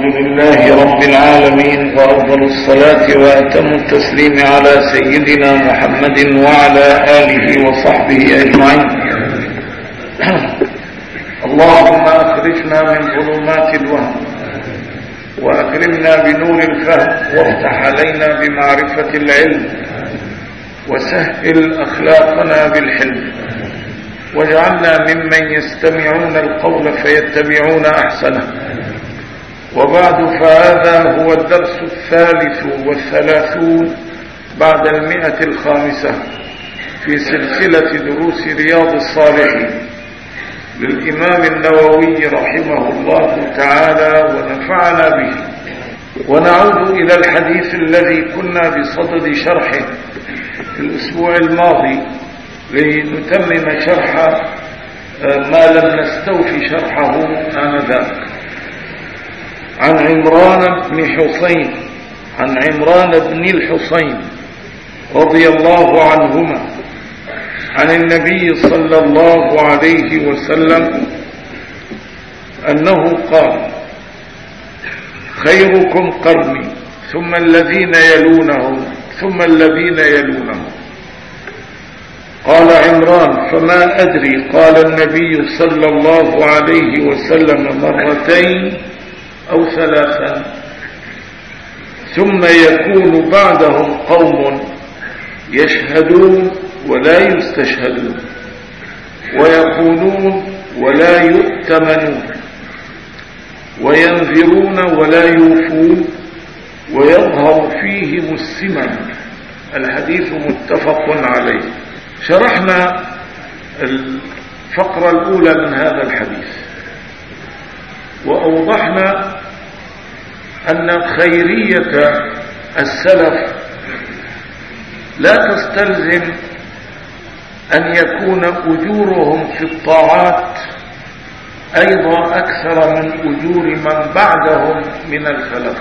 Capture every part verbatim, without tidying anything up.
لله رب العالمين، وأفضل الصلاة وأتم التسليم على سيدنا محمد وعلى آله وصحبه أجمعين. اللهم أخرجنا من ظلمات الوهم وأكرمنا بنور الفهم، وافتح علينا بمعرفة العلم، وسهل أخلاقنا بالحلم، واجعلنا ممن يستمعون القول فيتبعون أحسنه. وبعد، فهذا هو الدرس الثالث والثلاثون بعد المئة الخامسة في سلسلة دروس رياض الصالحين للإمام النووي رحمه الله تعالى ونفعنا به. ونعود إلى الحديث الذي كنا بصدد شرحه في الأسبوع الماضي لنتمم شرح ما لم نستوفي شرحه آنذاك، عن عمران بن حسين عن عمران بن الحسين رضي الله عنهما عن النبي صلى الله عليه وسلم أنه قال: خيركم قرني ثم الذين يلونهم ثم الذين يلونهم. قال عمران: فما أدري. قال النبي صلى الله عليه وسلم: مرتين أو ثلاثا، ثم يكون بعدهم قوم يشهدون ولا يستشهدون، ويقولون ولا يؤتمنون، وينذرون ولا يوفون، ويظهر فيهم السمن. الحديث متفق عليه. شرحنا الفقرة الأولى من هذا الحديث، وأوضحنا أن خيرية السلف لا تستلزم أن يكون أجورهم في الطاعات أيضا أكثر من أجور من بعدهم من الخلف،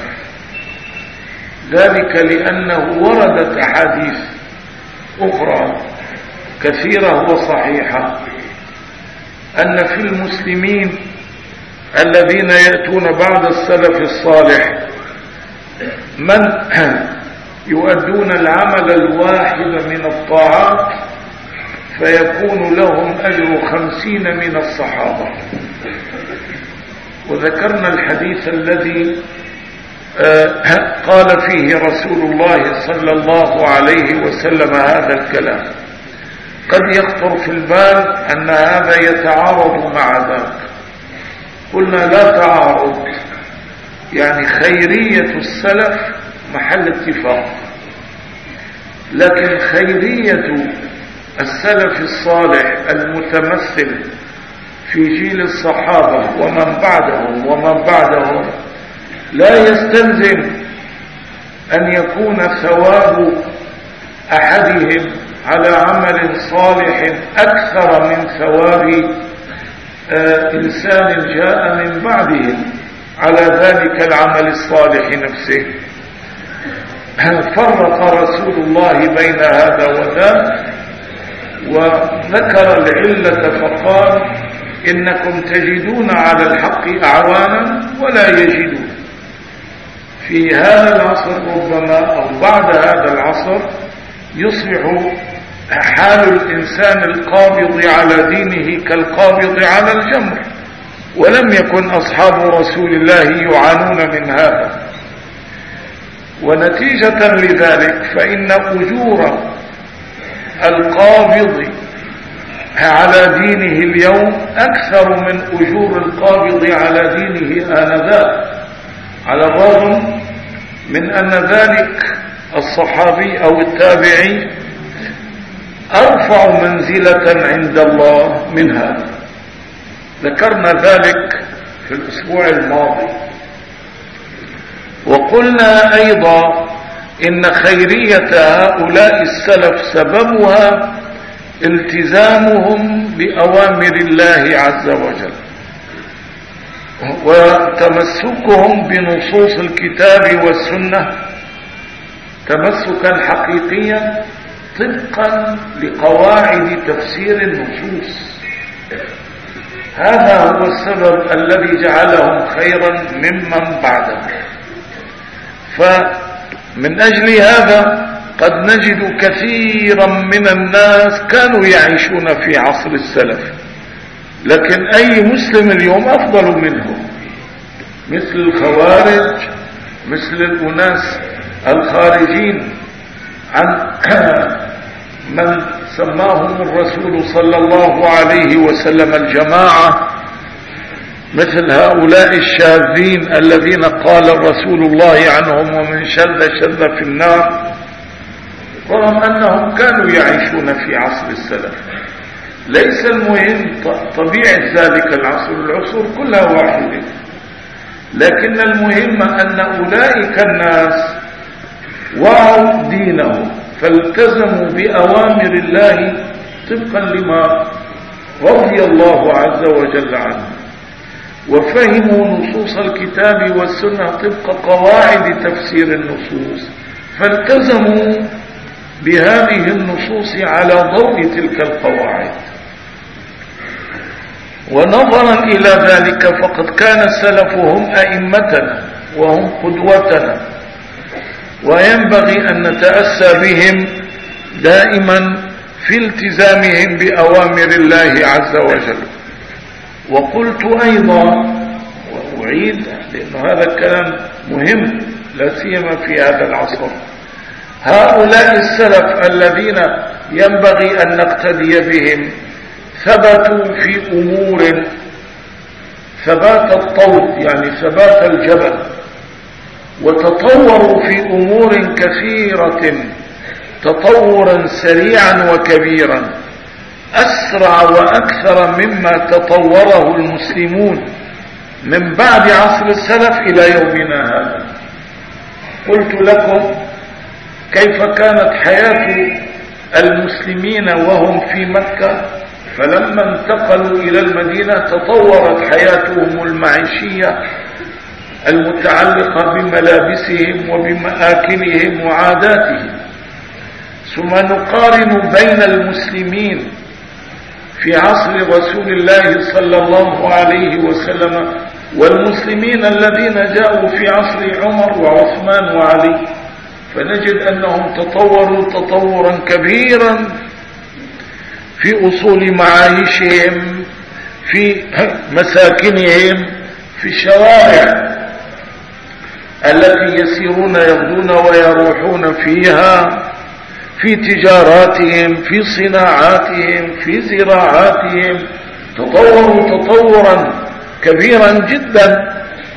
ذلك لأنه وردت أحاديث أخرى كثيرة وصحيحة أن في المسلمين الذين يأتون بعد السلف الصالح من يؤدون العمل الواحد من الطاعات فيكون لهم أجر خمسين من الصحابة. وذكرنا الحديث الذي قال فيه رسول الله صلى الله عليه وسلم هذا الكلام. قد يخطر في البال أن هذا يتعارض مع ذاك. قلنا لا تعارض، يعني خيرية السلف محل اتفاق، لكن خيرية السلف الصالح المتمثل في جيل الصحابة ومن بعدهم ومن بعدهم لا يستلزم أن يكون ثواب أحدهم على عمل صالح أكثر من ثواب آه إنسان جاء من بعدهم على ذلك العمل الصالح نفسه. فرق رسول الله بين هذا وذاك، وذكر العلة فقال: إنكم تجدون على الحق أعوانا ولا يجدون. في هذا العصر ربما أو بعد هذا العصر يصبح حال الإنسان القابض على دينه كالقابض على الجمر، ولم يكن أصحاب رسول الله يعانون من هذا. ونتيجة لذلك فإن أجور القابض على دينه اليوم أكثر من أجور القابض على دينه آنذاك، على الرغم من أن ذلك الصحابي أو التابعي أرفع منزلة عند الله من هذا. ذكرنا ذلك في الأسبوع الماضي. وقلنا أيضا إن خيرية هؤلاء السلف سببها التزامهم بأوامر الله عز وجل، وتمسكهم بنصوص الكتاب والسنة تمسكا حقيقيا طبقا لقواعد تفسير النصوص. هذا هو السبب الذي جعلهم خيرا ممن بعدهم. فمن أجل هذا قد نجد كثيرا من الناس كانوا يعيشون في عصر السلف، لكن أي مسلم اليوم أفضل منهم، مثل الخوارج، مثل الأناس الخارجين عن من سماهم الرسول صلى الله عليه وسلم الجماعة، مثل هؤلاء الشاذين الذين قال الرسول الله عنهم ومن شذ شذ في النار، رغم أنهم كانوا يعيشون في عصر السلف. ليس المهم طبيعة ذلك العصر، العصور كلها واحدة، لكن المهم أن أولئك الناس وعوا دينهم فالتزموا بأوامر الله طبقا لما رضي الله عز وجل عنه، وفهموا نصوص الكتاب والسنة طبق قواعد تفسير النصوص، فالتزموا بهذه النصوص على ضوء تلك القواعد. ونظرا إلى ذلك فقد كان السلف هم أئمتنا وهم قدوتنا، وينبغي أن نتأسى بهم دائما في التزامهم بأوامر الله عز وجل. وقلت أيضا وأعيد لأن هذا الكلام مهم لا سيما في هذا العصر، هؤلاء السلف الذين ينبغي أن نقتدي بهم ثبتوا في أمور ثبات الطود، يعني ثبات الجبل، وتطوروا في أمور كثيرة تطورا سريعا وكبيرا، أسرع وأكثر مما تطوره المسلمون من بعد عصر السلف إلى يومنا هذا. قلت لكم كيف كانت حياة المسلمين وهم في مكة، فلما انتقلوا إلى المدينة تطورت حياتهم المعيشية المتعلقة بملابسهم وبمآكلهم وعاداتهم. ثم نقارن بين المسلمين في عصر رسول الله صلى الله عليه وسلم والمسلمين الذين جاءوا في عصر عمر وعثمان وعلي، فنجد أنهم تطوروا تطورا كبيرا في أصول معايشهم، في مساكنهم، في الشوارع التي يسيرون يغدون ويروحون فيها، في تجاراتهم، في صناعاتهم، في زراعاتهم، تطوروا تطورا كبيرا جدا.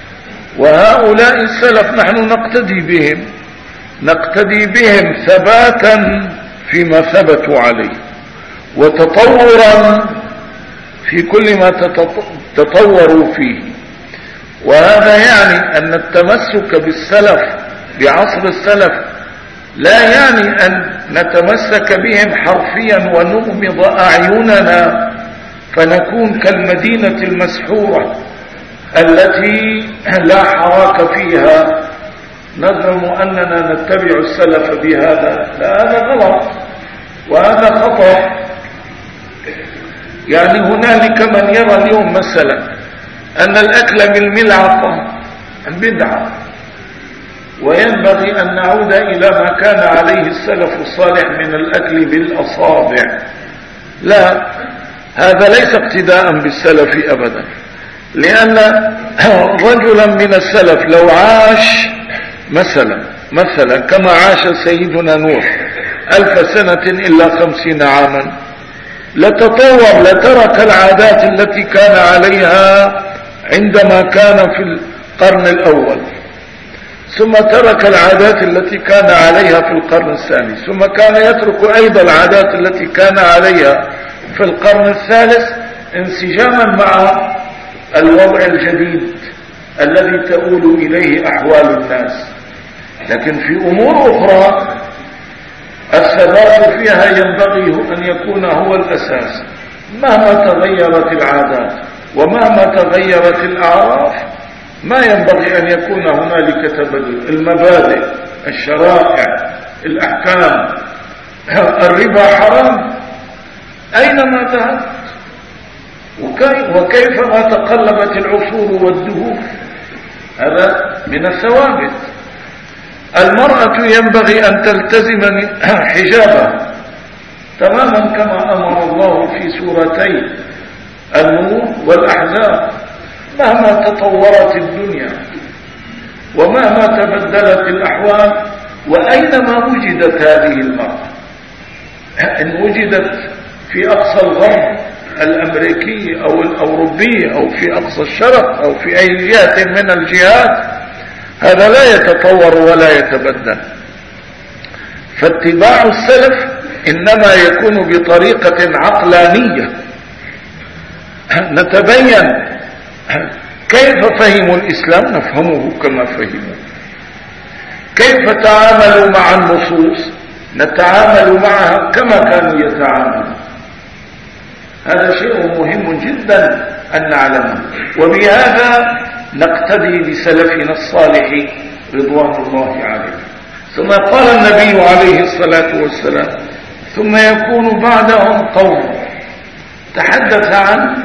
وهؤلاء السلف نحن نقتدي بهم نقتدي بهم ثباتا فيما ثبتوا عليه، وتطورا في كل ما تطوروا فيه. وهذا يعني أن التمسك بالسلف بعصر السلف لا يعني أن نتمسك بهم حرفيا ونغمض أعيننا فنكون كالمدينة المسحورة التي لا حراك فيها نزعم أننا نتبع السلف بهذا. لا، هذا غلط وهذا خطأ. يعني هنالك من يرى اليوم مثلا أن الأكل بالملعقة بدعة، وينبغي أن نعود إلى ما كان عليه السلف الصالح من الأكل بالأصابع. لا، هذا ليس اقتداء بالسلف أبدا، لأن رجلا من السلف لو عاش مثلا مثلا كما عاش سيدنا نوح ألف سنة إلا خمسين عاما لتطور، لترك العادات التي كان عليها عندما كان في القرن الأول، ثم ترك العادات التي كان عليها في القرن الثاني، ثم كان يترك أيضا العادات التي كان عليها في القرن الثالث انسجاما مع الوضع الجديد الذي تؤول إليه أحوال الناس. لكن في أمور أخرى الثبات فيها ينبغي أن يكون هو الأساس، مهما تغيرت العادات ومهما تغيرت الأعراف ما ينبغي أن يكون هنالك تبدل. المبادئ، الشرائع، الأحكام، الربا حرام أينما ذهبت، وكيفما تقلبت العصور والدهور، هذا من الثوابت. المرأة ينبغي أن تلتزم حجابها تماما كما أمر الله في سورتي النور والأحزاب، مهما تطورت الدنيا ومهما تبدلت الأحوال وأينما وجدت هذه المرأة، إن وجدت في أقصى الغرب الأمريكي أو الأوروبي أو في أقصى الشرق أو في أي جهة من الجهات، هذا لا يتطور ولا يتبدل. فاتباع السلف إنما يكون بطريقة عقلانية، نتبين كيف فهموا الإسلام نفهمه كما فهموا، كيف تعاملوا مع النصوص نتعامل معها كما كانوا يتعاملون. هذا شيء مهم جدا أن نعلمه، وبهذا نقتدي بسلفنا الصالح رضوان الله عليه. ثم قال النبي عليه الصلاة والسلام: ثم يكون بعدهم قوم. تحدث عن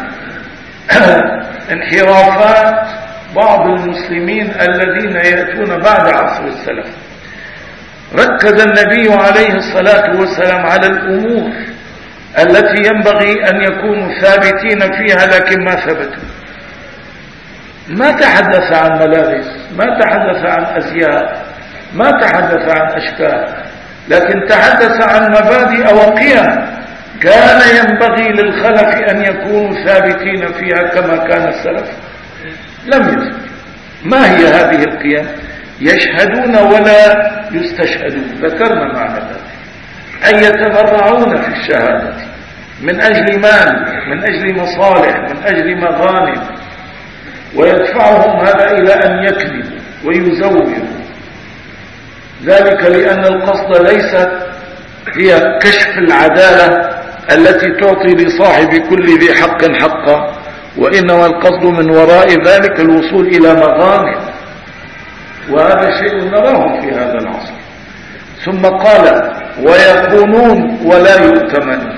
انحرافات بعض المسلمين الذين يأتون بعد عصر السلف. ركز النبي عليه الصلاة والسلام على الأمور التي ينبغي أن يكونوا ثابتين فيها لكن ما ثبتوا. ما تحدث عن ملابس، ما تحدث عن أزياء، ما تحدث عن أشكال، لكن تحدث عن مبادئ وقيم كان ينبغي للخلف أن يكونوا ثابتين فيها كما كان السلف. لم يثبت. ما هي هذه القيم؟ يشهدون ولا يستشهدون، ذكرنا معنى ذلك، أن يتبرعون في الشهادة من أجل مال، من أجل مصالح، من أجل مغانم، ويدفعهم هذا إلى أن يكذبوا ويزوروا. ذلك لأن القصد ليست هي كشف العدالة التي تعطي لصاحب كل ذي حق حقا، وإنما القصد من وراء ذلك الوصول إلى مغانم، وهذا شيء نراه في هذا العصر. ثم قال: ويخونون ولا يؤتمنون.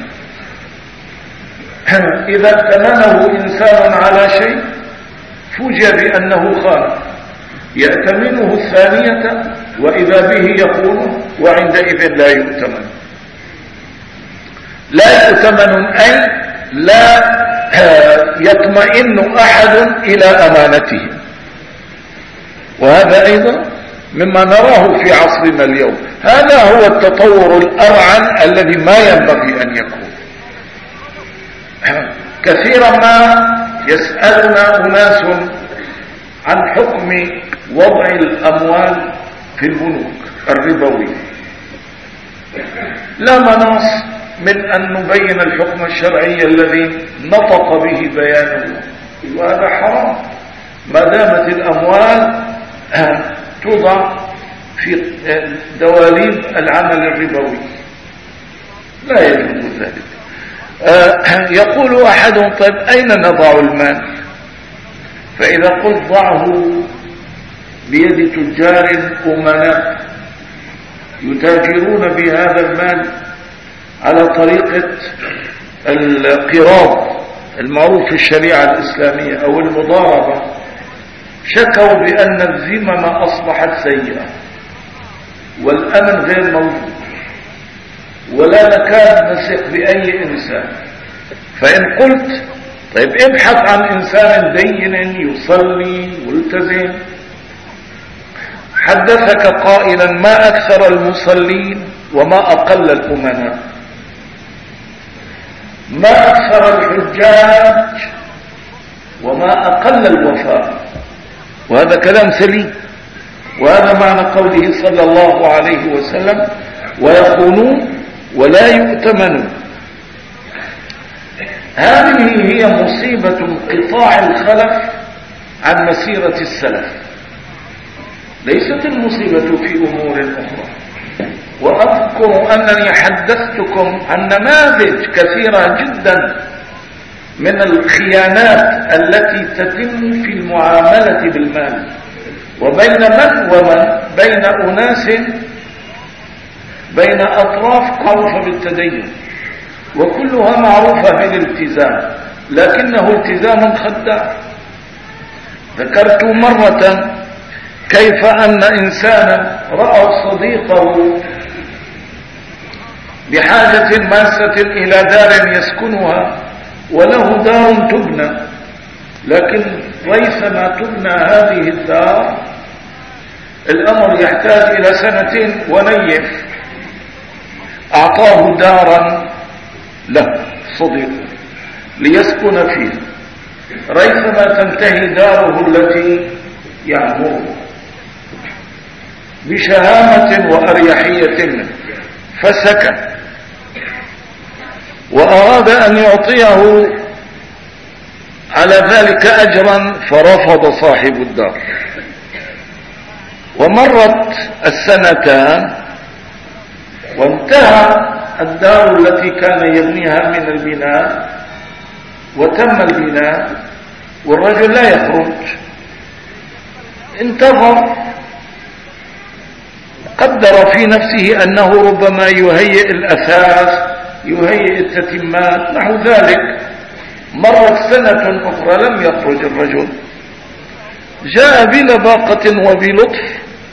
إذا ائتمنه إنسان على شيء فوجئ بأنه خان، يأتمنه الثانية وإذا به يخونه، وعندئذ لا يؤتمن. لا يؤتمن أي لا يطمئن أحد إلى أمانته، وهذا أيضا مما نراه في عصرنا اليوم. هذا هو التطور الأرعن الذي ما ينبغي أن يكون. كثيرا ما يسألنا أناس عن حكم وضع الأموال في البنوك الربوية. لا مناص من أن نبين الحكم الشرعي الذي نطق به بيانه، وهذا حرام ما دامت الأموال توضع في دواليب العمل الربوي، لا يجوز ذلك. يقول أحدهم: طيب أين نضع المال؟ فإذا قلت ضعه بيد تجار أمناء يتاجرون بهذا المال على طريقة القراض المعروف في الشريعة الإسلامية أو المضاربة، شكوا بأن الذمم أصبحت سيئة والأمن غير موجود، ولا نكاد نثق بأي إنسان. فإن قلت: طيب ابحث عن إنسان دين يصلي ملتزم، حدثك قائلا: ما أكثر المصلين وما أقل الأمناء، ما أكثر الحجاج وما أقل الوفاء. وهذا كلام سليم، وهذا معنى قوله صلى الله عليه وسلم: ويخونون ولا يؤتمنون. هذه هي مصيبة انقطاع الخلف عن مسيرة السلف، ليست المصيبة في أمور أخرى. وأذكر أنني حدثتكم عن نماذج كثيرة جدا من الخيانات التي تتم في المعاملة بالمال، وبين من ومن، بين أناس، بين أطراف معروفة بالتدين وكلها معروفة بالالتزام، لكنه التزام خداع. ذكرت مرة كيف أن إنسانا رأى صديقه بحاجة ماسة إلى دار يسكنها، وله دار تبنى، لكن ريثما تبنى هذه الدار الأمر يحتاج إلى سنتين ونيف، أعطاه دارا له صديقه ليسكن فيها، ريثما تنتهي داره التي يعمر بشهامة وأريحية منه، فسكن وأراد أن يعطيه على ذلك أجرا، فرفض صاحب الدار. ومرت السنتان وانتهى الدار التي كان يبنيها من البناء، وتم البناء والرجل لا يخرج. انتظر، قدر في نفسه أنه ربما يهيئ الأساس، يهيئ التتمات نحو ذلك. مرت سنة أخرى لم يخرج الرجل، جاء بلباقة وبلطف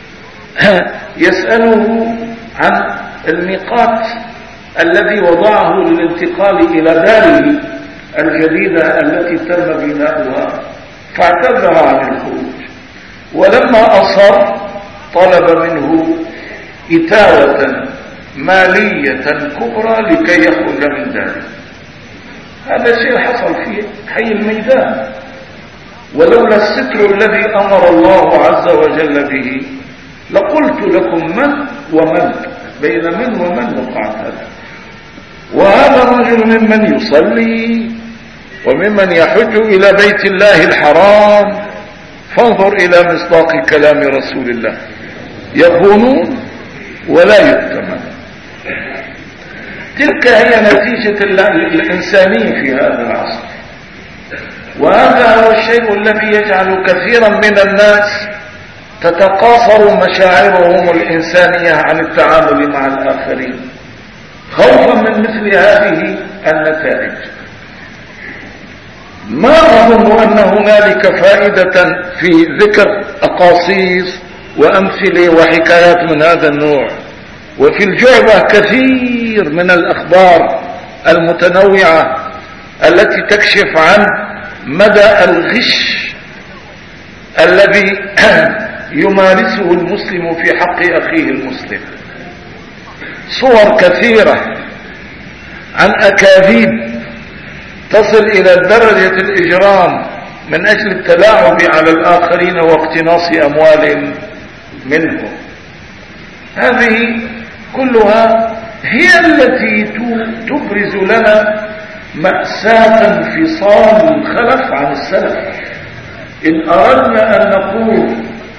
يسأله عن الميقات الذي وضعه للانتقال إلى داره الجديدة التي تم بناؤها، فاعتذر عن الخروج. ولما أصر طلب منه إتاوة مالية كبرى لكي يخرج من داره. هذا شيء حصل في حي الميدان، ولولا الستر الذي أمر الله عز وجل به لقلت لكم من ومن، بين من ومن وقعت هذا. وهذا الرجل ممن يصلي وممن يحج إلى بيت الله الحرام. فانظر إلى مصداق كلام رسول الله: يخونون ولا يؤتمن. تلك هي نتيجة الإنسانية في هذا العصر، وهذا هو الشيء الذي يجعل كثيرا من الناس تتقاصر مشاعرهم الإنسانية عن التعامل مع الآخرين، خوفا من مثل هذه النتائج. ما أظن أن هنالك فائدة في ذكر أقاصيص وأمثلة وحكايات من هذا النوع. وفي الجعبة كثير من الأخبار المتنوعة التي تكشف عن مدى الغش الذي يمارسه المسلم في حق أخيه المسلم. صور كثيرة عن أكاذيب تصل إلى درجة الإجرام من أجل التلاعب على الآخرين واقتناص أموال منهم. هذه كلها هي التي تبرز لنا مأساة انفصال الخلف عن السلف. إن أردنا أن نقول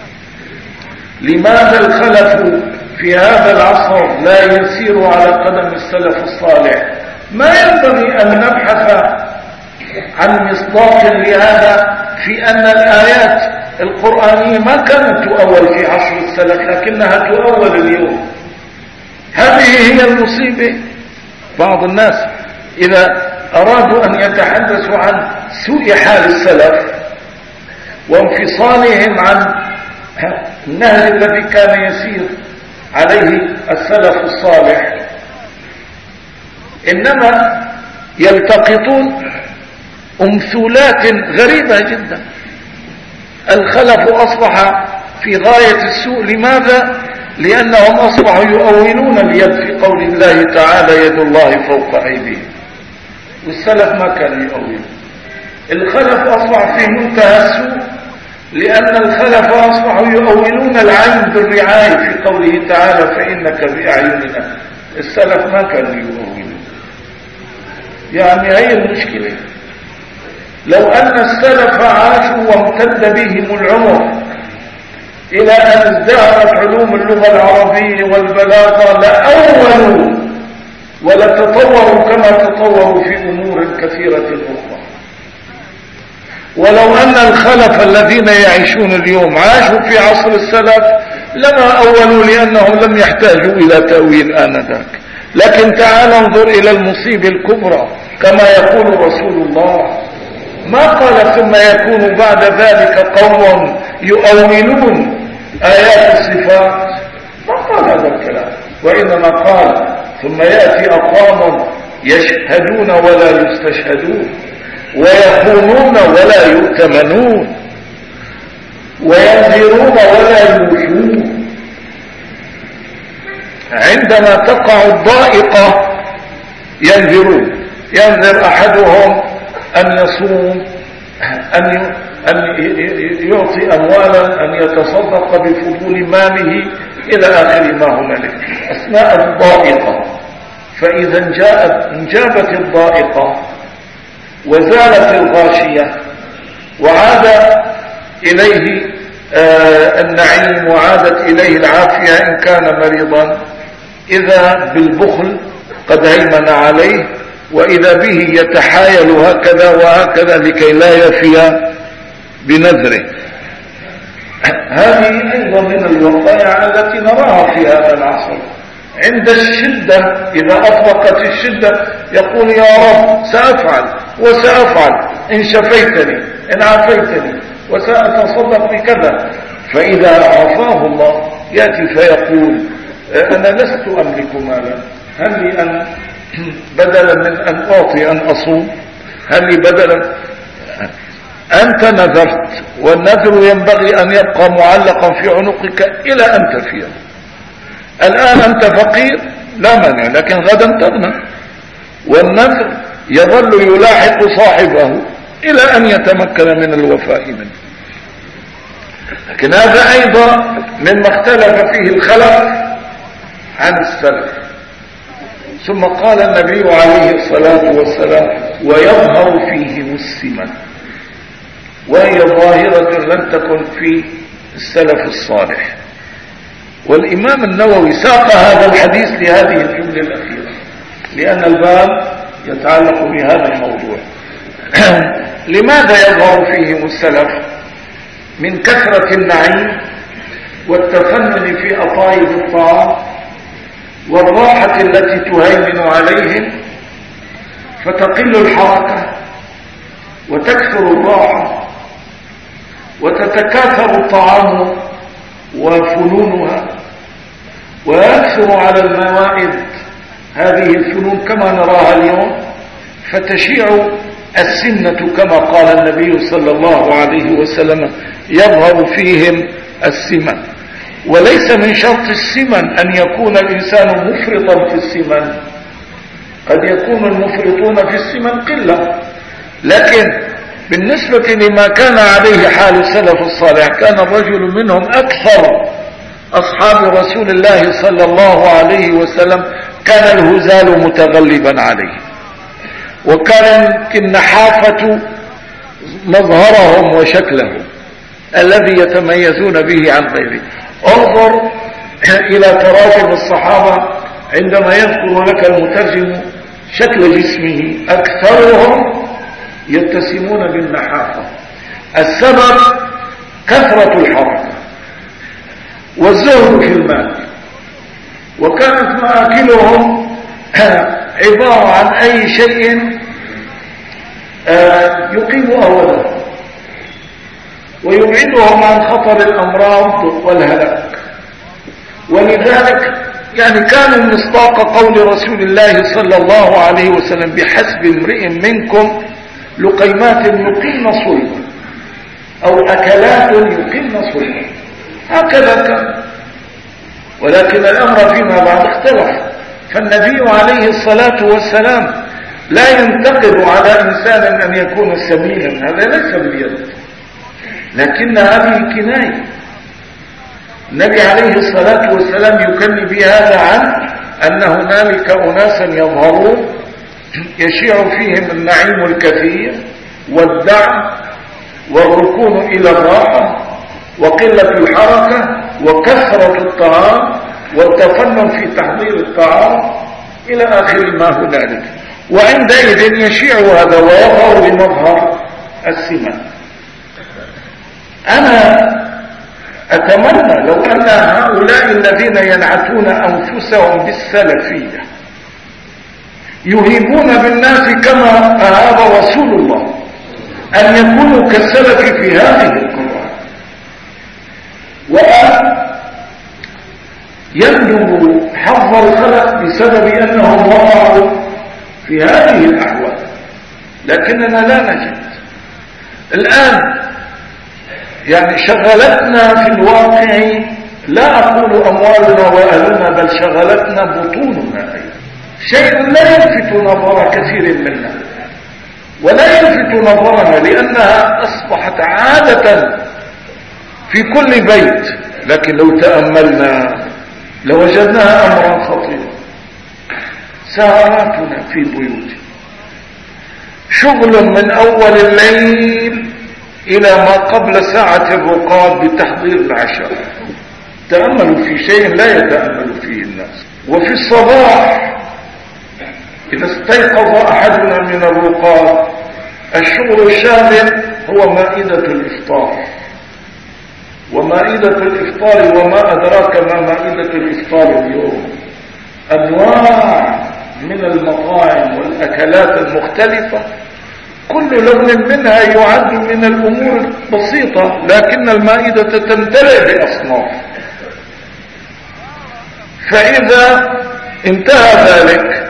لماذا الخلف في هذا العصر لا يسير على قدم السلف الصالح، ما ينبغي أن نبحث عن مصداق لهذا في أن الآيات القرآنية ما كانت تؤول في عصر السلف لكنها تؤول اليوم. هذه هي المصيبة. بعض الناس إذا أرادوا أن يتحدثوا عن سوء حال السلف وانفصالهم عن النهج الذي كان يسير عليه السلف الصالح، إنما يلتقطون أمثولات غريبة جدا. الخلف أصبح في غاية السوء. لماذا؟ لأنهم أصبحوا يؤولون اليد في قول الله تعالى: يد الله فوق أيديهم. والسلف ما كان يؤول. الخلف أصبح في منتهى السوء لأن الخلف أصبحوا يؤولون العين بالرعاية في قوله تعالى: فإنك بأعيننا. السلف ما كانوا يؤولون. يعني هي المشكلة. لو أن السلف عاشوا وامتد بهم العمر إلى أن ازدهرت علوم اللغة العربية والبلاغة لأولوا ولتطوروا كما تطوروا في أمور كثيرة أخرى. ولو أن الخلف الذين يعيشون اليوم عاشوا في عصر السلف لما أولوا، لأنهم لم يحتاجوا إلى تأويل آنذاك. لكن تعال انظر إلى المصيبة الكبرى كما يقول رسول الله ما قال ثم يكون بعد ذلك قوم يؤولون آيات الصفات، ما قال هذا الكلام، وإنما قال ثم يأتي أقوام يشهدون ولا يستشهدون، ويخونون ولا يؤتمنون، وينذرون ولا يوفون. عندما تقع الضائقة ينذرون، ينذر أحدهم أن يصوم، أن أن يعطي أموالا، أن يتصدق بفضول ماله إلى آخر ما هنالك أثناء الضائقة. فإذا جاءت انجابت الضائقة وزالت الغاشية وعاد إليه آه النعيم وعادت إليه العافية إن كان مريضا، إذا بالبخل قد هيمن عليه، وإذا به يتحايل هكذا وهكذا لكي لا يفي بنذره. هذه أيضا من الوقائع التي نراها في هذا العصر. عند الشدة إذا أطلقت الشدة يقول يا رب سأفعل وسأفعل إن شفيتني إن عافيتني وسأتصدق بكذا. فإذا عافاه الله يأتي فيقول أنا لست أملك مالا، هل لي أن بدلا من أن أعطي أن أصوم، هل لي بدلا؟ أنت نذرت، والنذر ينبغي أن يبقى معلقا في عنقك إلى أن تفيه. الآن أنت فقير لا مانع، لكن غدا تغنى، والنذر يظل يلاحق صاحبه إلى أن يتمكن من الوفاء منه. لكن هذا أيضا مما اختلف فيه الخلف عن السلف. ثم قال النبي عليه الصلاة والسلام ويظهر فيهم السمن، وهي ظاهرة لم تكن في السلف الصالح. والإمام النووي ساق هذا الحديث لهذه الجملة الأخيرة لأن الباب يتعلق بهذا الموضوع. لماذا يظهر فيهم السلف؟ من كثرة النعيم والتفنن في أطايب الطعام والراحة التي تهيمن عليهم، فتقل الحركة وتكثر الراحة وتتكاثر الطعام وفنونها، ويكثر على الموائد هذه الفنون كما نراها اليوم، فتشيع السمنة كما قال النبي صلى الله عليه وسلم يظهر فيهم السمن. وليس من شرط السمن أن يكون الإنسان مفرطا في السمن، قد يكون المفرطون في السمن قلة، لكن بالنسبة لما كان عليه حال السلف الصالح كان الرجل منهم أكثر أصحاب رسول الله صلى الله عليه وسلم كان الهزال متغلبا عليه، وكان النحافة مظهرهم وشكلهم الذي يتميزون به عن غيره. انظر إلى تراجم الصحابة عندما يذكر لك المترجم شكل جسمه، أكثرهم يتسمون بالنحافة. السبب كثرة الحركة والزهد في المال، وكانت مآكلهم عبارة عن أي شيء يقيم أوله ويبعدهم عن خطر الأمراض والهلاك. ولذلك يعني كانوا مصداق قول رسول الله صلى الله عليه وسلم بحسب امرئ منكم لقيمات يقيم صلبا أو أكلات يقيم صلبا، هكذا كان. ولكن الأمر فيما بعد اختلف، فالنبي عليه الصلاة والسلام لا ينتقد على إنسان أن يكون سمينا، هذا ليس باليد، لكن هذه كناية. النبي عليه الصلاة والسلام يكني بهذا عن أن هنالك أناسا يظهرون يشيع فيهم النعيم الكثير والدعم والركون إلى الراحة وقلة الحركة وكثرة الطعام والتفنن في تحضير الطعام إلى آخر ما هنالك، وعندئذ يشيع هذا ويظهر بمظهر السمن. أنا أتمنى لو أن هؤلاء الذين ينعتون أنفسهم بالسلفية يهيبون بالناس كما أهاب رسول الله أن يكونوا كالسلف في هذه القضايا، وأن يندب حظ الخلق بسبب أنهم وقعوا في هذه الأحوال، لكننا لا نجد الآن. يعني شغلتنا في الواقع، لا أقول أموالنا وأهلنا، بل شغلتنا بطوننا أيضا، شيء لا يلفت نظر كثير منا ولا يلفت نظرنا، لأنها أصبحت عادة في كل بيت. لكن لو تأملنا لوجدناها أمرا خطيرا. سهراتنا في بيوتنا، شغل من أول الليل إلى ما قبل ساعة الرقاد بتحضير العشاء، تأملوا في شيء لا يتأمل فيه الناس. وفي الصباح إذا استيقظ أحدنا من الرقاد، الشغل الشاغل هو مائدة الإفطار، ومائدة الإفطار وما أدراك ما مائدة الإفطار اليوم، أنواع من المطاعم والأكلات المختلفة، كل لون منها يعد من الأمور البسيطة، لكن المائدة تمتلئ بأصناف. فإذا انتهى ذلك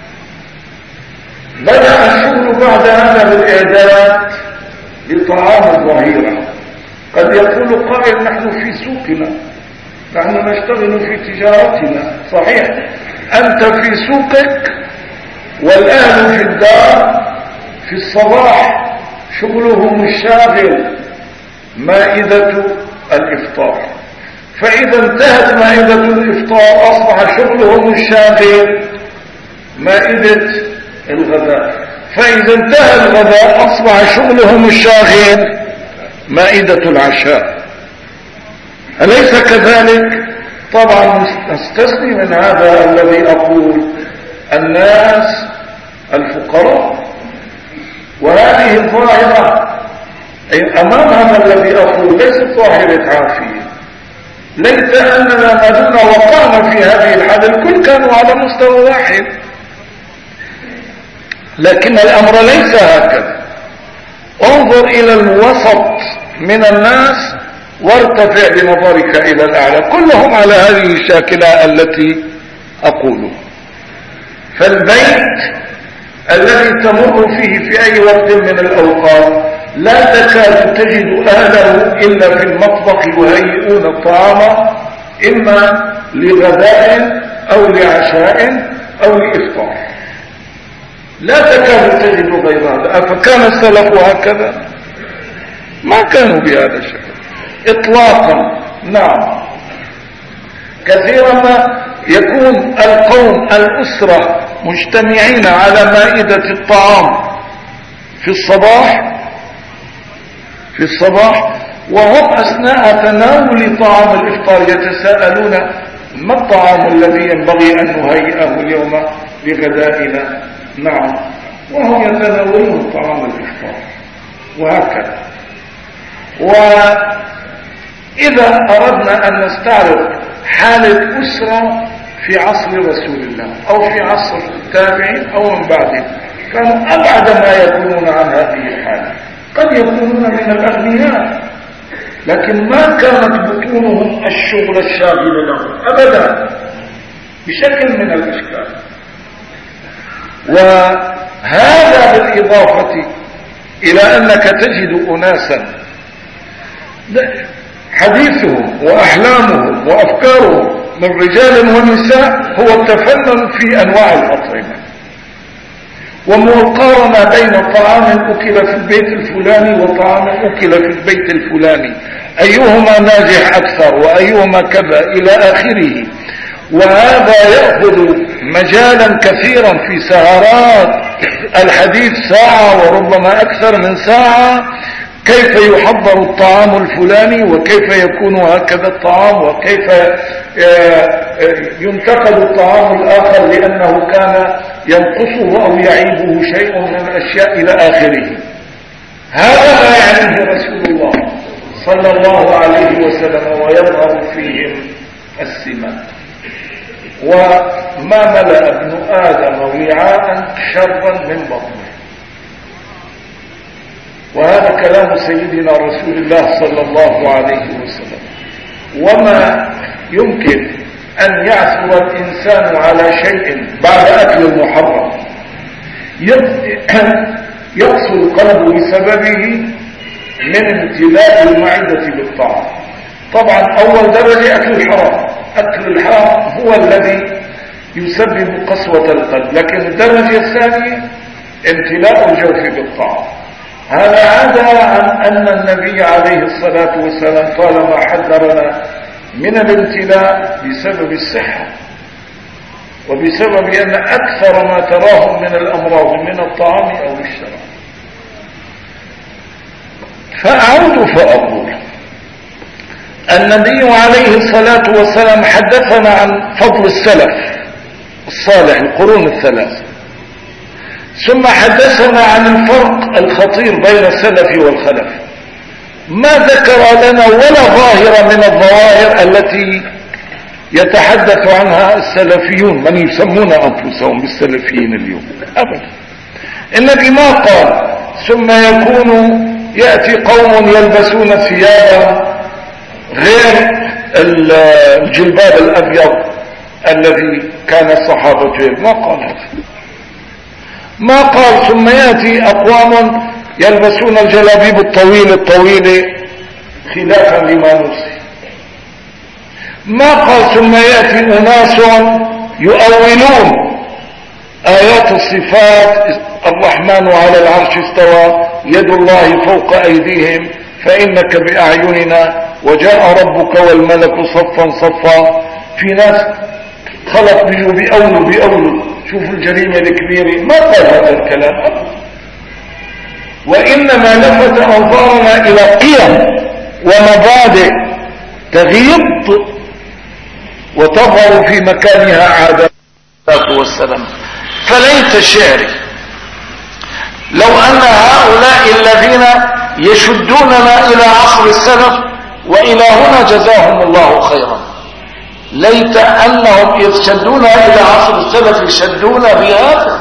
بدأ الشغل بعد هذا بالإعداد لطعام الظهيرة. قد يقول قائل نحن في سوقنا، نحن نشتغل في تجارتنا. صحيح، أنت في سوقك والأهل في الدار في الصباح شغلهم الشاغل مائدة الإفطار، فإذا انتهت مائدة الإفطار أصبح شغلهم الشاغل مائدة الغداء، فإذا انتهى الغداء أصبح شغلهم الشاغل مائدة العشاء. أليس كذلك؟ طبعا نستثني من هذا الذي أقول الناس الفقراء، وهذه الظاهرة أمام هذا الذي أقول ليست ظاهرة عافية. ليت أننا ما دمنا وقعنا في هذه الحالة الكل كانوا على مستوى واحد، لكن الأمر ليس هكذا. انظر إلى الوسط من الناس وارتفع بنظرك إلى الأعلى، كلهم على هذه الشاكلة التي أقوله. فالبيت الذي تمر فيه في أي وقت من الأوقات لا تكاد تجد أهله إلا في المطبخ يهيئون الطعام إما لغداء أو لعشاء أو لإفطار، لا تكاد تجد غير هذا. أفكان السلف هكذا؟ ما كانوا بهذا الشكل إطلاقا. نعم، كثيرا ما يكون القوم الأسرة مجتمعين على مائدة الطعام في الصباح في الصباح وهم أثناء تناول طعام الإفطار يتساءلون ما الطعام الذي ينبغي أن نهيئه اليوم لغدائنا. نعم، وهم يتناولون طعام الإفطار وهكذا. وإذا أردنا أن نستعرض حالة أسرة في عصر رسول الله أو في عصر التابعين أو من بعده، كانوا أبعد ما يكونون عن هذه الحالة. قد يكونون من الأغنياء، لكن ما كانت بطونهم الشغل الشاغل لهم أبدا بشكل من الأشكال. وهذا بالإضافة إلى أنك تجد أناسا حديثهم وأحلامهم وأفكارهم من رجال ونساء هو التفنن في أنواع الأطعمة ومقارنة بين طعام أكل في البيت الفلاني وطعام أكل في البيت الفلاني، أيهما ناجح أكثر وأيهما كذا إلى آخره. وهذا يأخذ مجالا كثيرا في سهرات الحديث ساعة وربما أكثر من ساعة، كيف يحضر الطعام الفلاني وكيف يكون هكذا الطعام وكيف ينتقد الطعام الآخر لأنه كان ينقصه أو يعيبه شيء من الأشياء إلى آخره. هذا ما يعنيه رسول الله صلى الله عليه وسلم ويظهر فيهم السمات. وما ملأ ابن آدم وعاء شرا من بطنه، وهذا كلام سيدنا رسول الله صلى الله عليه وسلم. وما يمكن أن يعثر الإنسان على شيء بعد أكل المحرم يقسو قلبه بسببه من امتلاء المعدة بالطعام. طبعا أول درجة أكل الحرام، أكل الحرام هو الذي يسبب قسوة القلب، لكن الدرجة الثانية امتلاء الجوف بالطعام. هذا عدا عن أن النبي عليه الصلاة والسلام طالما حذرنا من الامتلاء بسبب الصحة، وبسبب أن أكثر ما تراه من الأمراض من الطعام أو الشراب. فأعود فأقول النبي عليه الصلاة والسلام حدثنا عن فضل السلف الصالح القرون الثلاثة، ثم حدثنا عن الفرق الخطير بين السلف والخلف. ما ذكر لنا ولا ظاهرة من الظواهر التي يتحدث عنها السلفيون من يسمون أنفسهم بالسلفيين اليوم أبدا. النبي ما قال ثم يكون يأتي قوم يلبسون ثيابا غير الجلباب الأبيض الذي كان الصحابة يلبسون، ما قال هذا. ما قال ثم يأتي أقوام يلبسون الجلابيب الطويلة الطويلة خلافا لما نوصي. ما قال ثم يأتي أناس يؤولون آيات الصفات، الرحمن على العرش استوى، يد الله فوق أيديهم، فإنك بأعيننا، وجاء ربك والملك صفا صفا. في ناس خلق بيجوا بيأولوا بيأولوا، شوفوا الجريمة الكبيرة. ما قال هذا الكلام، وإنما لفت أنظارنا إلى قيم ومبادئ تغيض وتظهر في مكانها عادة والسلام. فليت شعري لو أن هؤلاء الذين يشدوننا إلى عصر السلف وإلى هنا جزاهم الله خيرا، ليت أنهم إذ شدونا إلى عصر السلف يشدونا بهذا،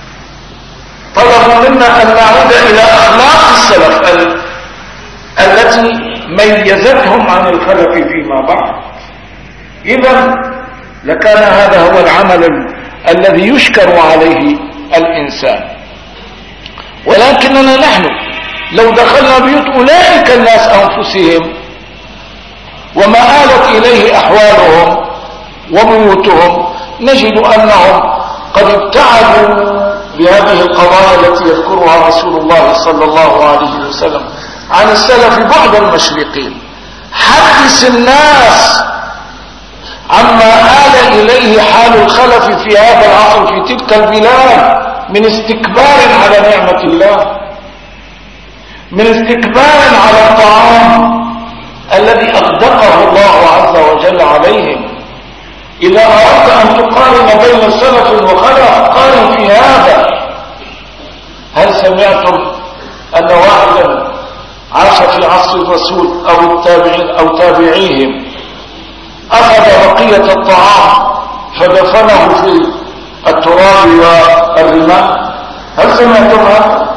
طلبوا منا أن نعود إلى أخلاق السلف ال... التي ميزتهم عن الخلف فيما بعد. إذا لكان هذا هو العمل ال... الذي يشكر عليه الإنسان. ولكننا نحن لو دخلنا بيوت أولئك الناس أنفسهم وما آلت إليه أحوالهم وبيوتهم، نجد أنهم قد ابتعدوا بهذه القضايا التي يذكرها رسول الله صلى الله عليه وسلم عن السلف بعض المشرقين. حدث الناس عما آل إليه حال الخلف في هذا العصر في تلك البلاد من استكبار على نعمة الله، من استكبار على الطعام الذي أصدقه الله عز وجل عليهم. إذا أردت أن تقارن بين سلف وخلف قارن في هذا. هل سمعتم أن واحدا عاش في عصر الرسول أو التابعين أو تابعيهم أخذ بقية الطعام فدفنه في التراب والرمال؟ هل سمعتم هذا؟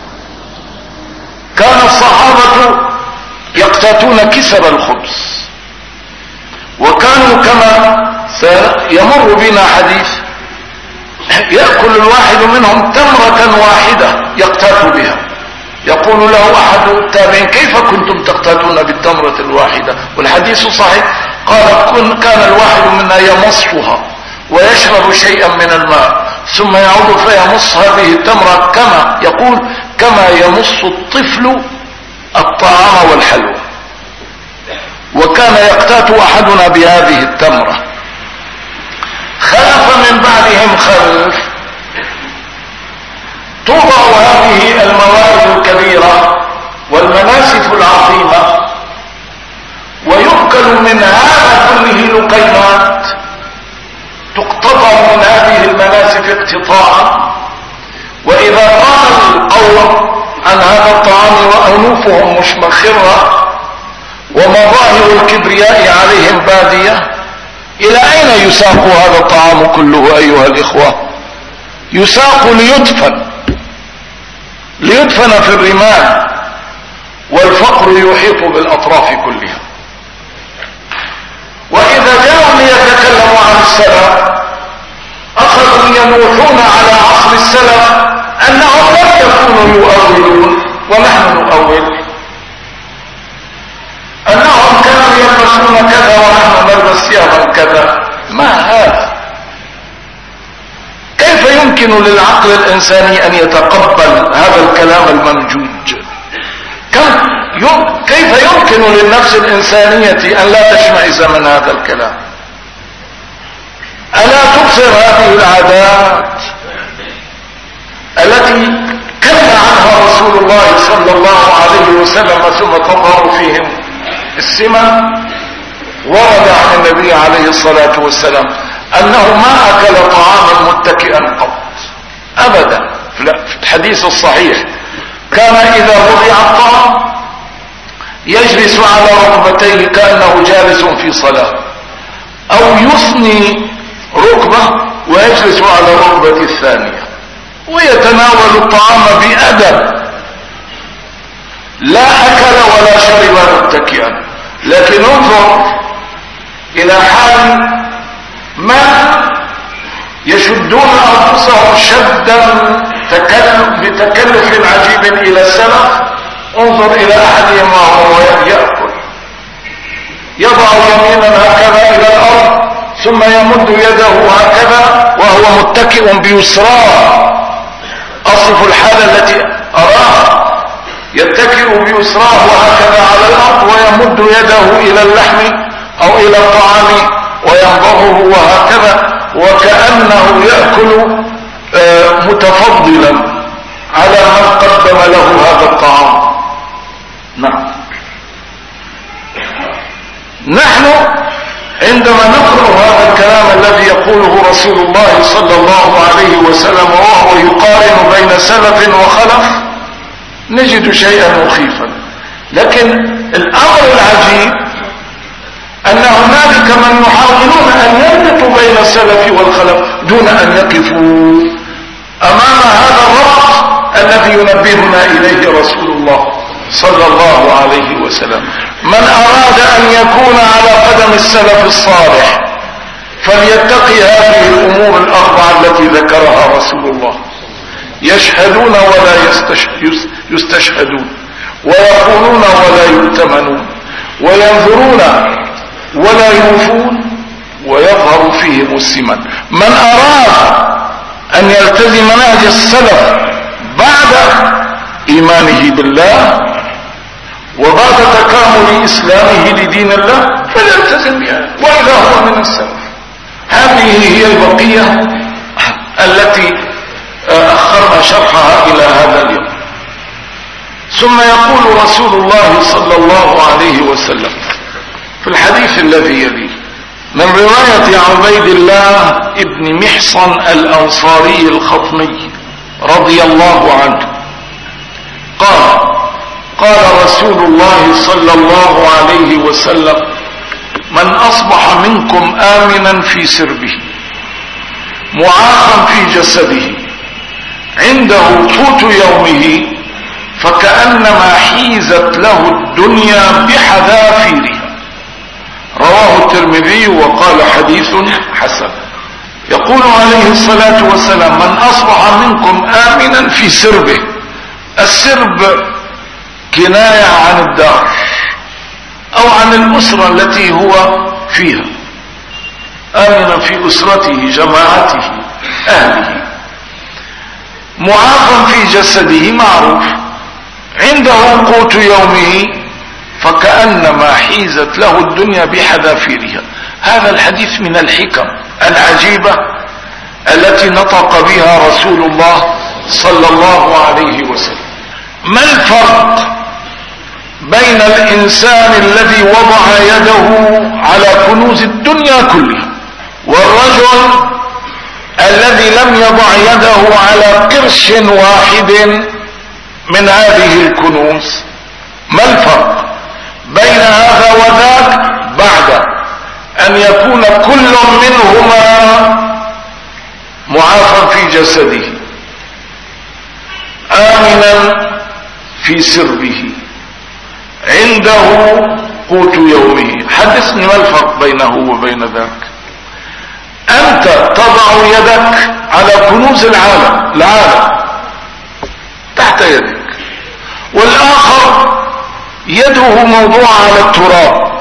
كان الصحابة يقتاتون كسر الخبز، وكانوا كما سيمر بنا حديث يأكل الواحد منهم تمرة واحدة يقتات بها. يقول له أحد التابعين كيف كنتم تقتاتون بالتمرة الواحدة؟ والحديث صحيح. قال كان الواحد منا يمصها ويشرب شيئا من الماء ثم يعود فيمص هذه التمرة كما يقول كما يمص الطفل الطعام والحلوى. وكان يقتات أحدنا بهذه التمرة. خلف من بعدهم خلف توضع هذه الموارد الكبيرة والمناسف العظيمة ويؤكل من هذا كله لقيمات تقتطع من هذه المناسف اقتطاعا. وإذا قام القوم عن هذا الطعام وأنوفهم مشمخرة ومظاهر الكبرياء عليهم بادية، إلى أين يساق هذا الطعام كله أيها الإخوة؟ يساق ليدفن ليدفن في الرمال والفقر يحيط بالأطراف كلها. وإذا جاءوا ليتكلموا عن السلف أخذوا ينوحون على عصر السلف أنهم لم يكونوا يؤولون ونحن نؤول، أنهم كانوا يلبسون كذا ونحن نلبس ثيابا كذا. ما هذا؟ كيف يمكن للعقل الإنساني أن يتقبل هذا الكلام الممجوج؟ كيف يمكن للنفس الإنسانية أن لا تشمئز من هذا الكلام؟ ألا تبصر هذه العادات التي كلم عنها رسول الله صلى الله عليه وسلم ثم تظهر فيهم السمة؟ ورد عن النبي عليه الصلاة والسلام أنه ما أكل طعاما متكئا قط أبدا. في الحديث الصحيح كان إذا وضع الطعام يجلس على ركبتيه كأنه جالس في صلاة، أو يثني ركبة ويجلس على الركبة الثانية ويتناول الطعام بأدب، لا أكل ولا شرب متكئا. لكن انظر إلى حال ما يشدون أنفسهم شدا بتكلف عجيب إلى السلف. انظر إلى أحدهم وهو يأكل يضع يمينا هكذا إلى الأرض ثم يمد يده هكذا وهو متكئ بيسراه. أصف الحالة التي أراها، يتكئ بيسراه هكذا على الأرض ويمد يده إلى اللحم أو إلى الطعام وينضغه وهكذا، وكأنه يأكل متفضلا على من قدم له هذا الطعام. نعم، نحن عندما نقرأ هذا الكلام الذي يقوله رسول الله صلى الله عليه وسلم وهو يقارن بين سلف وخلف نجد شيئا مخيفا. لكن الأمر العجيب أن هنالك من يحاولون أن يربطوا بين السلف والخلف دون أن يقفوا أمام هذا الربط الذي ينبهنا إليه رسول الله صلى الله عليه وسلم. من أراد أن يكون على قدم السلف الصالح فليتقي هذه الأمور الأربعة التي ذكرها رسول الله. يشهدون ولا يستشهدون، ويقولون ولا يؤتمنون، وينذرون ولا يوفون، ويظهر فيهم السمن. من أراد أن يلتزم نهج السلف بعد إيمانه بالله وبعد تكامل إسلامه لدين الله فليلتزم بها، وإذا هو من السلف. هذه هي البقية التي أخرنا شرحها إلى هذا اليوم. ثم يقول رسول الله صلى الله عليه وسلم في الحديث الذي يليه من رواية عبيد الله ابن محصن الأنصاري الخطمي رضي الله عنه قال قال رسول الله صلى الله عليه وسلم من أصبح منكم آمنا في سربه معافا في جسده عنده قوت يومه فكأنما حيزت له الدنيا بحذافيرها. رواه الترمذي وقال حديث حسن. يقول عليه الصلاة والسلام من أصبح منكم آمنا في سربه. السرب كناية عن الدار أو عن الأسرة التي هو فيها، آمنا في أسرته جماعته أهله. معافا في جسده معروف، عنده قوت يومه فكأنما حيزت له الدنيا بحذافيرها. هذا الحديث من الحكم العجيبة التي نطق بها رسول الله صلى الله عليه وسلم. ما الفرق بين الإنسان الذي وضع يده على كنوز الدنيا كلها والرجل الذي لم يضع يده على قرش واحد من هذه الكنوز؟ ما الفرق بين هذا وذاك بعد أن يكون كل منهما معافى في جسده آمنا في سربه عنده قوت يومه. حدثني ما الفرق بينه وبين ذاك؟ انت تضع يدك على كنوز العالم العالم تحت يدك، والاخر يده موضوعة على التراب،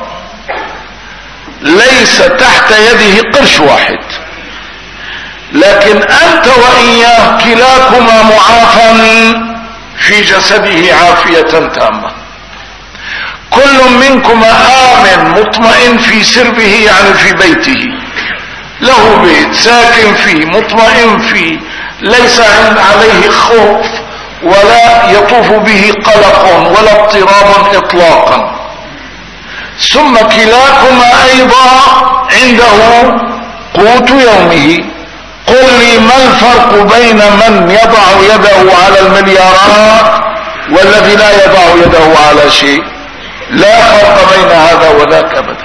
ليس تحت يده قرش واحد، لكن انت واياه كلاكما معافى في جسده عافية تامة. كل منكما آمن مطمئن في سربه، يعني في بيته، له بيت ساكن فيه مطمئن فيه، ليس عند عليه خوف ولا يطوف به قلق ولا اضطراب اطلاقا. ثم كلاكما ايضا عنده قوت يومه. قل لي ما الفرق بين من يضع يده على المليارات والذي لا يضع يده على شيء؟ لا فرق بين هذا وذاك ابدا.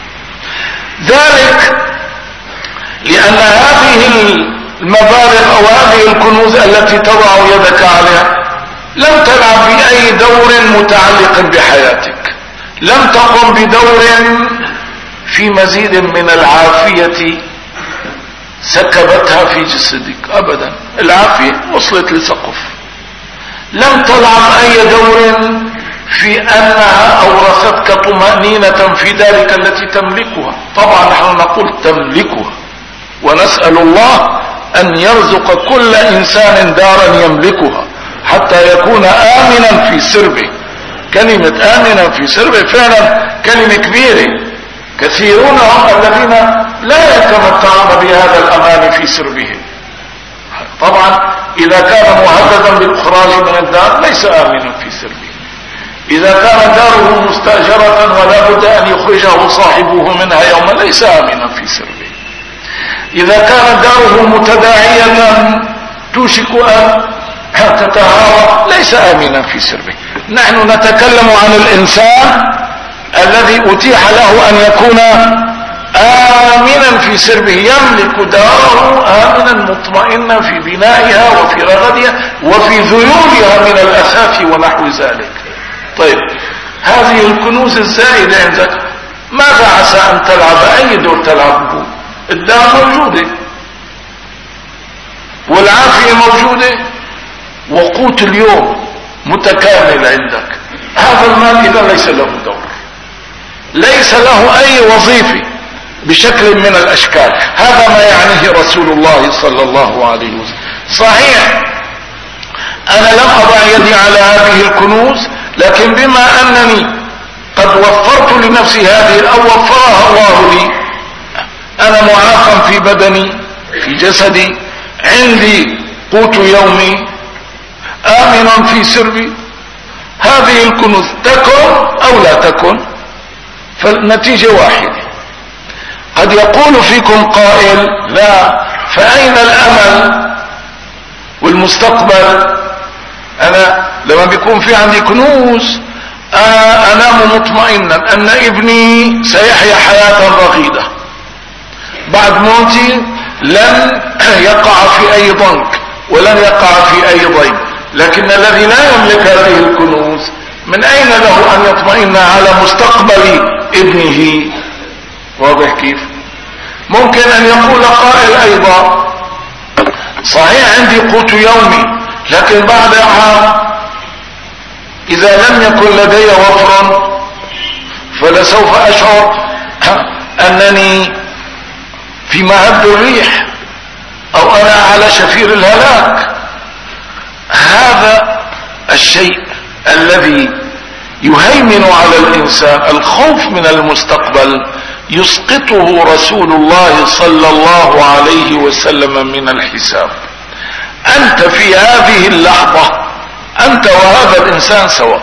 ذلك لان هذه المبالغ او هذه الكنوز التي تضع يدك عليها لم تلعب باي دور متعلق بحياتك، لم تقم بدور في مزيد من العافية سكبتها في جسدك ابدا. العافية وصلت لسقف. لم تلعب اي دور في انها اورثتك طمأنينة في دارك التي تملكها. طبعا نحن نقول تملكها، ونسأل الله ان يرزق كل انسان دارا يملكها حتى يكون امنا في سربه. كلمة امنا في سربه فعلا كلمة كبيرة. كثيرون هم الذين لا يتمتعون بهذا الامان في سربهم. طبعا اذا كان مهددا بالاخراج من الدار ليس امنا في سربه. اذا كان داره مستأجرة ولا بد ان يخرجه صاحبه منها يوما ليس امنا في سربه. اذا كانت داره متداعية توشك ان تتهاوى ليس امنا في سربه. نحن نتكلم عن الانسان الذي اتيح له ان يكون امنا في سربه، يملك داره امنا مطمئنا في بنائها وفي رغدها وفي ذيولها من الاثاث ونحو ذلك. طيب هذه الكنوز الزائدة عندك ماذا عسى ان تلعب؟ اي دور تلعبه؟ الدار موجودة والعافية موجودة وقوت اليوم متكامل عندك. هذا المال اذا ليس له دور، ليس له اي وظيفة بشكل من الاشكال. هذا ما يعنيه رسول الله صلى الله عليه وسلم. صحيح انا لم اضع يدي على هذه الكنوز، لكن بما انني قد وفرت لنفسي هذه او وفرها الله لي، انا معافى في بدني في جسدي، عندي قوت يومي، امن في سربي. هذه الكنوز تكن او لا تكن فالنتيجة واحدة. قد يقول فيكم قائل لا، فاين الامل والمستقبل؟ انا لما بيكون في عندي كنوز آه انام مطمئنا ان ابني سيحيا حياة رغيدة، بعد موتي لن يقع في اي ضنك ولن يقع في اي ضيم. لكن الذي لا يملك هذه الكنوز من اين له ان يطمئن على مستقبل ابنه؟ واضح كيف؟ ممكن ان يقول قائل ايضا صحيح عندي قوت يومي، لكن بعد عام اذا لم يكن لدي وفر فلسوف اشعر انني في مهب الريح او انا على شفير الهلاك. هذا الشيء الذي يهيمن على الانسان، الخوف من المستقبل، يسقطه رسول الله صلى الله عليه وسلم من الحساب. انت في هذه اللحظة انت وهذا الانسان سواء،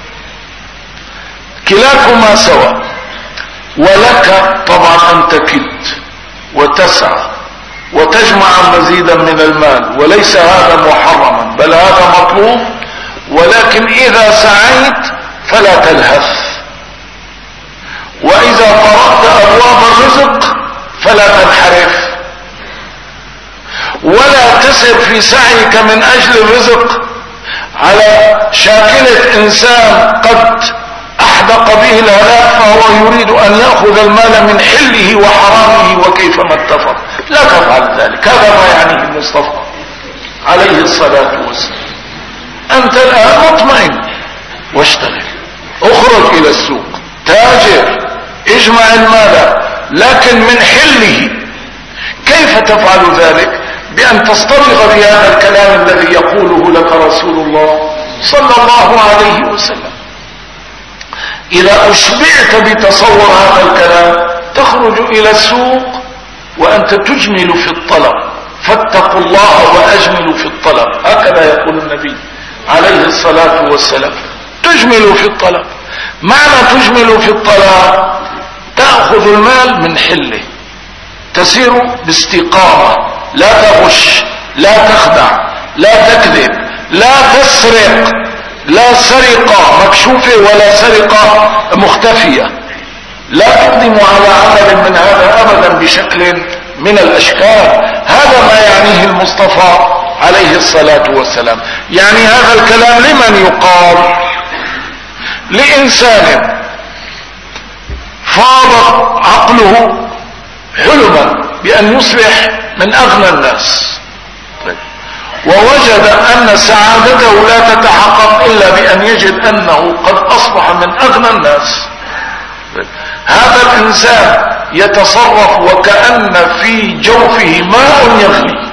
كلاكما سواء، ولك طبعا ان تكد وتسعى وتجمع مزيدا من المال، وليس هذا محرما بل هذا مطلوب. ولكن اذا سعيت فلا تلهث، واذا فرغت ابواب الرزق فلا تنحرف، ولا تسر في سعيك من اجل الرزق على شاكلة انسان قد احدق به الهلاك فهو يريد ان يأخذ المال من حله وحرامه وكيفما اتفق. لا تفعل ذلك، هذا ما يعنيه المصطفى عليه الصلاة والسلام. انت الان مطمئن واشتغل، اخرج الى السوق، تاجر، اجمع المال لكن من حله. كيف تفعل ذلك؟ بأن تصطبغ بهذا الكلام الذي يقوله لك رسول الله صلى الله عليه وسلم. إذا أشبعت بتصور هذا الكلام تخرج إلى السوق وأنت تجمل في الطلب، فاتقوا الله وأجملوا في الطلب، هكذا يقول النبي عليه الصلاة والسلام. تجمل في الطلب، معنى تجمل في الطلب تأخذ المال من حله، تسير باستقامة، لا تغش، لا تخدع، لا تكذب، لا تسرق، لا سرقة مكشوفة ولا سرقة مختفية، لا تقدم على عمل من هذا أبدا بشكل من الأشكال. هذا ما يعنيه المصطفى عليه الصلاة والسلام. يعني هذا الكلام لمن يقال؟ لإنسان فاض عقله حلما بأن يصبح من أغنى الناس، ووجد أن سعادته لا تتحقق إلا بأن يجد أنه قد أصبح من أغنى الناس. هذا الإنسان يتصرف وكأن في جوفه ماء يغلي،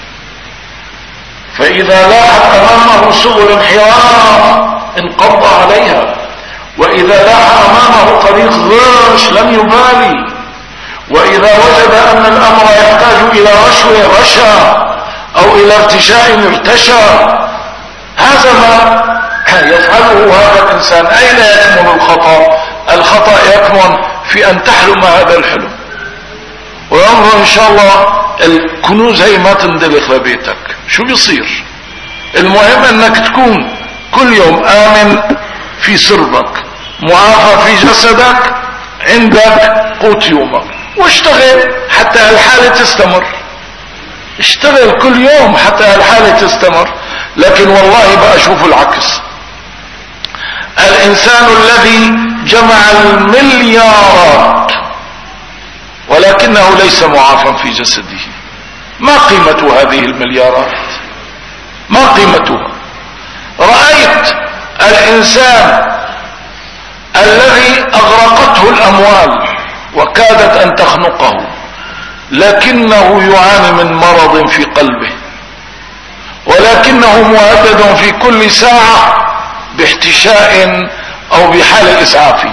فإذا لاحت أمامه سبل انحراف انقض عليها، وإذا لاح أمامه طريق غش لم يبالي، وإذا وجد أن الأمر يحتاج إلى رشوة رشا أو إلى ارتشاء ارتشى. هذا ما يفعله هذا الإنسان. أين يكمن الخطأ؟ الخطأ يكمن في أن تحلم هذا الحلم، وينظر إن شاء الله الكنوز هي ما تندلخ لبيتك، شو بيصير؟ المهم أنك تكون كل يوم آمن في سربك، معافى في جسدك، عندك قوت يومك، واشتغل حتى هالحالة تستمر. اشتغل كل يوم حتى هالحالة تستمر. لكن والله بقى شوفوا العكس، الإنسان الذي جمع المليارات ولكنه ليس معافى في جسده، ما قيمة هذه المليارات؟ ما قيمتها؟ رأيت الإنسان الذي أغرقته الأموال وكادت أن تخنقه، لكنه يعاني من مرض في قلبه، ولكنه مهدد في كل ساعة باحتشاء أو بحالة إسعاف.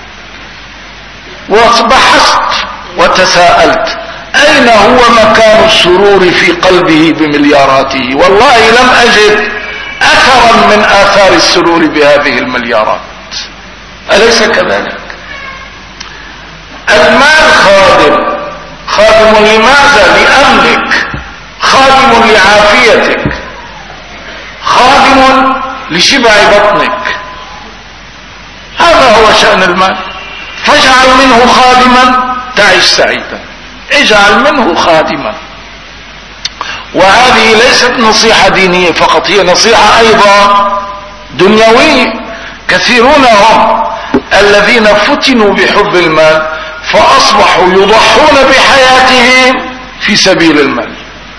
وبحثت وتساءلت أين هو مكان السرور في قلبه بملياراته؟ والله لم أجد أثرا من آثار السرور بهذه المليارات. أليس كذلك؟ المال خادم، خادم لماذا؟ لأمنك، خادم لعافيتك، خادم لشبع بطنك. هذا هو شأن المال. فاجعل منه خادما تعيش سعيدا، اجعل منه خادما. وهذه ليست نصيحة دينية فقط، هي نصيحة أيضا دنيوية. كثيرون هم الذين فتنوا بحب المال فأصبحوا يضحون بحياتهم في سبيل المال،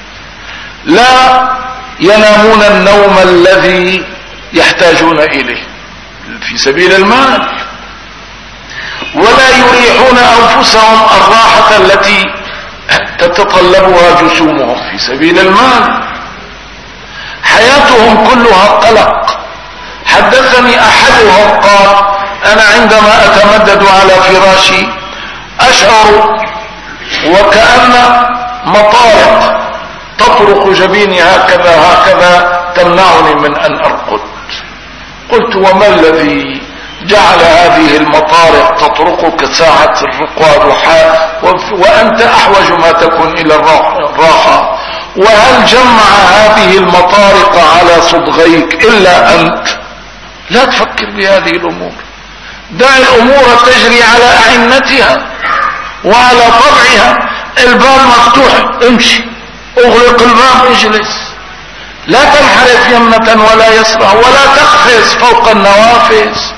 لا ينامون النوم الذي يحتاجون إليه في سبيل المال، ولا يريحون أنفسهم الراحة التي تتطلبها جسومهم في سبيل المال. حياتهم كلها قلق. حدثني أحدهم قال: أنا عندما أتمدد على فراشي أشعر وكأن مطارق تطرق جبيني هكذا هكذا تمنعني من أن أرقد. قلت: وما الذي جعل هذه المطارق تطرقك ساعة الرقاد وأنت أحوج ما تكون إلى الراحة؟ وهل جمع هذه المطارق على صدغيك إلا أنت؟ لا تفكر بهذه الأمور، دع الأمور تجري على أعنتها وعلى طبعها. الباب مفتوح، امشي، اغلق الباب، اجلس، لا تنحرف يمنة ولا يسرى، ولا تقفز فوق النوافذ،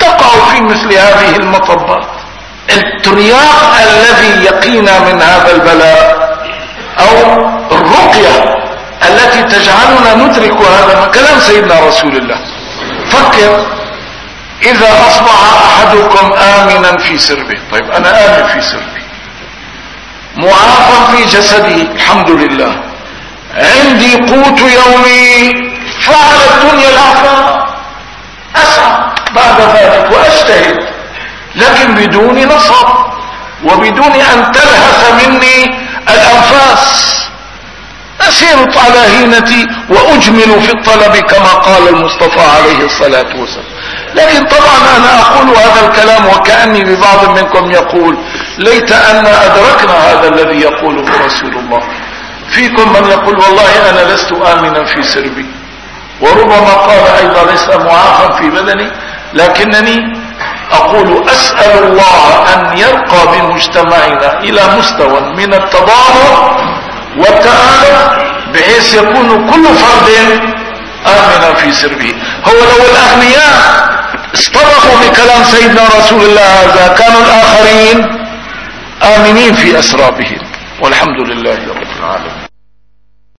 تقع في مثل هذه المطبات. الترياق الذي يقينا من هذا البلاء او الرقية التي تجعلنا ندرك هذا كلام سيدنا رسول الله. فكر اذا اصبح احدكم امنا في سربه. طيب انا امن في سربي، معافى في جسدي الحمد لله، عندي قوت يومي، فعل الدنيا العفاء، اسعى بعد ذلك واجتهد، لكن بدون نصب وبدون ان تلهث مني الانفاس. اسير على هينتي واجمل في الطلب كما قال المصطفى عليه الصلاة والسلام. لكن طبعا انا اقول هذا الكلام وكأني ببعض منكم يقول ليت ان ادركنا هذا الذي يقوله رسول الله. فيكم من يقول والله انا لست امنا في سربي، وربما قال ايضا ليس معافى في بدني، لكنني اقول اسأل الله ان يرقى بمجتمعنا الى مستوى من التضامن والتآلف بحيث يكون كل فرد آمنا في سربه. هو لو الاغنياء اصطدقوا بكلام سيدنا رسول الله هذا كانوا الاخرين آمنين في اسرابهم، والحمد لله رب العالمين.